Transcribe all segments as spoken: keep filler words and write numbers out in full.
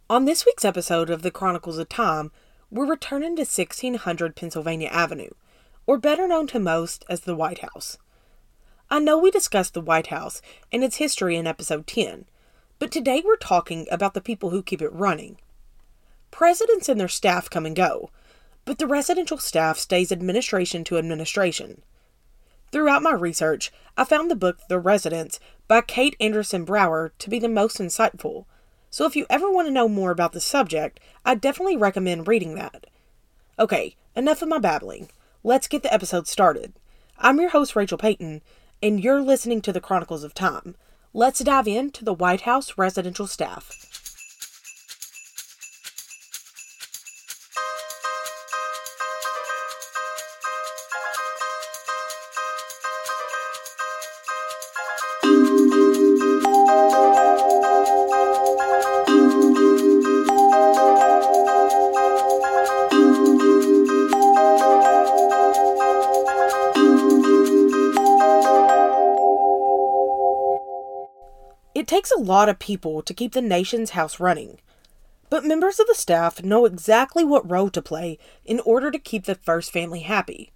On this week's episode of the Chronicles of Time, we're returning to sixteen hundred Pennsylvania Avenue, or better known to most as the White House. I know we discussed the White House and its history in episode ten, but today we're talking about the people who keep it running. Presidents and their staff come and go, but the residential staff stays administration to administration. Throughout my research, I found the book The Residents by Kate Anderson Brower to be the most insightful, so if you ever want to know more about the subject, I definitely recommend reading that. Okay, enough of my babbling. Let's get the episode started. I'm your host, Rachel Payton, and you're listening to the Chronicles of Time. Let's dive into the White House residential staff. It takes a lot of people to keep the nation's house running, but members of the staff know exactly what role to play in order to keep the first family happy.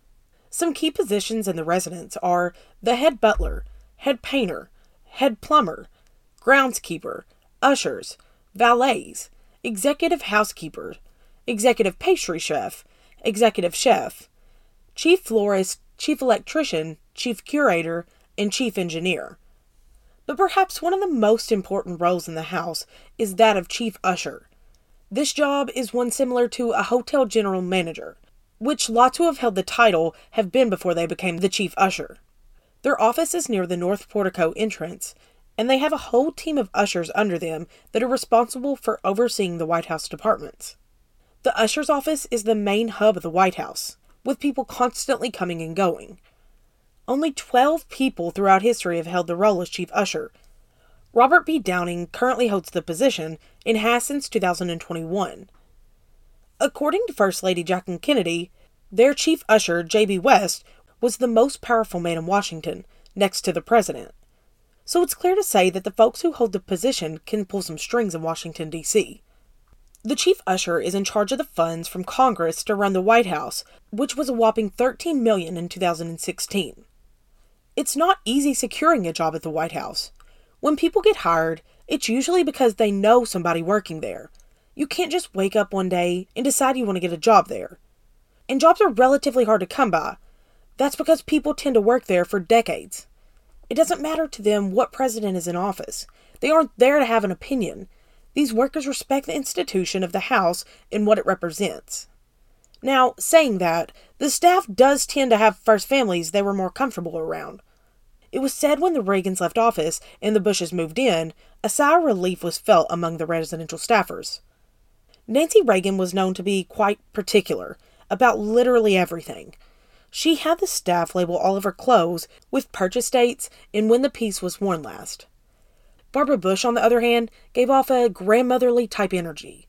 Some key positions in the residence are the head butler, head painter, head plumber, groundskeeper, ushers, valets, executive housekeeper, executive pastry chef, executive chef, chief florist, chief electrician, chief curator, and chief engineer. But perhaps one of the most important roles in the house is that of chief usher. This job is one similar to a hotel general manager, which lots who have held the title have been before they became the chief usher. Their office is near the north portico entrance, and they have a whole team of ushers under them that are responsible for overseeing the White House departments. The usher's office is the main hub of the White House, with people constantly coming and going. Only twelve people throughout history have held the role as chief usher. Robert B. Downing currently holds the position and has since two thousand twenty-one. According to First Lady Jacqueline Kennedy, their chief usher, J B. West, was the most powerful man in Washington, next to the president. So it's clear to say that the folks who hold the position can pull some strings in Washington, D C The chief usher is in charge of the funds from Congress to run the White House, which was a whopping thirteen million dollars in two thousand sixteen. It's not easy securing a job at the White House. When people get hired, it's usually because they know somebody working there. You can't just wake up one day and decide you want to get a job there. And jobs are relatively hard to come by. That's because people tend to work there for decades. It doesn't matter to them what president is in office. They aren't there to have an opinion. These workers respect the institution of the House and what it represents. Now, saying that, the staff does tend to have first families they were more comfortable around. It was said when the Reagans left office and the Bushes moved in, a sigh of relief was felt among the residential staffers. Nancy Reagan was known to be quite particular about literally everything. She had the staff label all of her clothes with purchase dates and when the piece was worn last. Barbara Bush, on the other hand, gave off a grandmotherly type energy.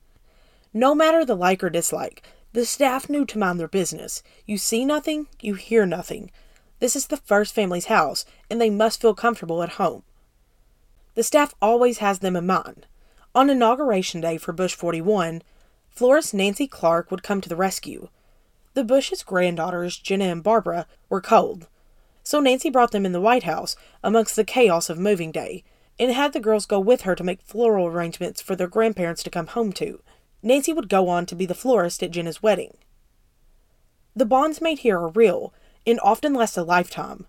No matter the like or dislike, the staff knew to mind their business. You see nothing, you hear nothing. This is the first family's house, and they must feel comfortable at home. The staff always has them in mind. On Inauguration Day for Bush forty-one, florist Nancy Clark would come to the rescue. The Bush's granddaughters, Jenna and Barbara, were cold, so Nancy brought them in the White House amongst the chaos of moving day, and had the girls go with her to make floral arrangements for their grandparents to come home to. Nancy would go on to be the florist at Jenna's wedding. The bonds made here are real, and often last a lifetime.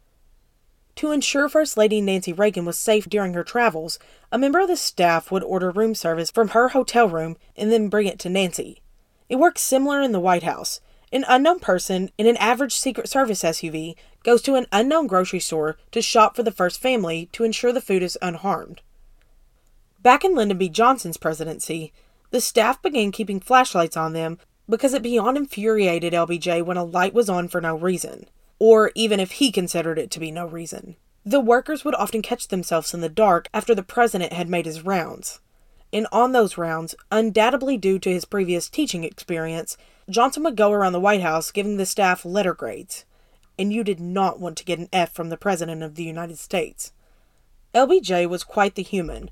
To ensure First Lady Nancy Reagan was safe during her travels, a member of the staff would order room service from her hotel room and then bring it to Nancy. It works similar in the White House. An unknown person in an average Secret Service S U V goes to an unknown grocery store to shop for the first family to ensure the food is unharmed. Back in Lyndon B. Johnson's presidency, the staff began keeping flashlights on them because it beyond infuriated L B J when a light was on for no reason, or even if he considered it to be no reason. The workers would often catch themselves in the dark after the president had made his rounds. And on those rounds, undoubtedly due to his previous teaching experience, Johnson would go around the White House giving the staff letter grades. And you did not want to get an F from the President of the United States. L B J was quite the human.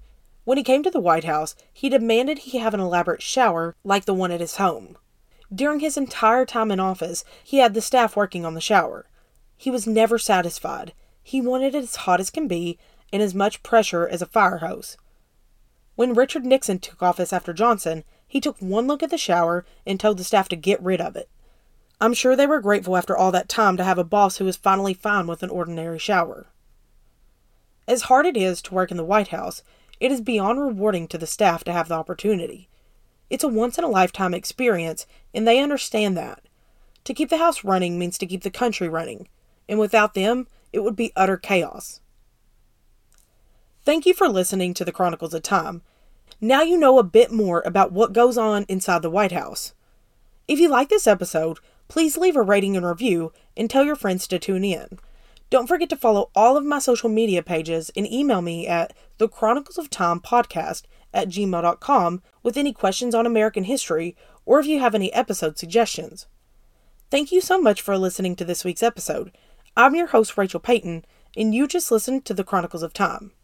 When he came to the White House, he demanded he have an elaborate shower like the one at his home. During his entire time in office, he had the staff working on the shower. He was never satisfied. He wanted it as hot as can be and as much pressure as a fire hose. When Richard Nixon took office after Johnson, he took one look at the shower and told the staff to get rid of it. I'm sure they were grateful after all that time to have a boss who was finally fine with an ordinary shower. As hard it is to work in the White House, it is beyond rewarding to the staff to have the opportunity. It's a once-in-a-lifetime experience, and they understand that. To keep the house running means to keep the country running, and without them, it would be utter chaos. Thank you for listening to the Chronicles of Time. Now you know a bit more about what goes on inside the White House. If you like this episode, please leave a rating and review and tell your friends to tune in. Don't forget to follow all of my social media pages and email me at the chronicles of time podcast at gmail dot com with any questions on American history or if you have any episode suggestions. Thank you so much for listening to this week's episode. I'm your host, Rachel Payton, and you just listened to the Chronicles of Time.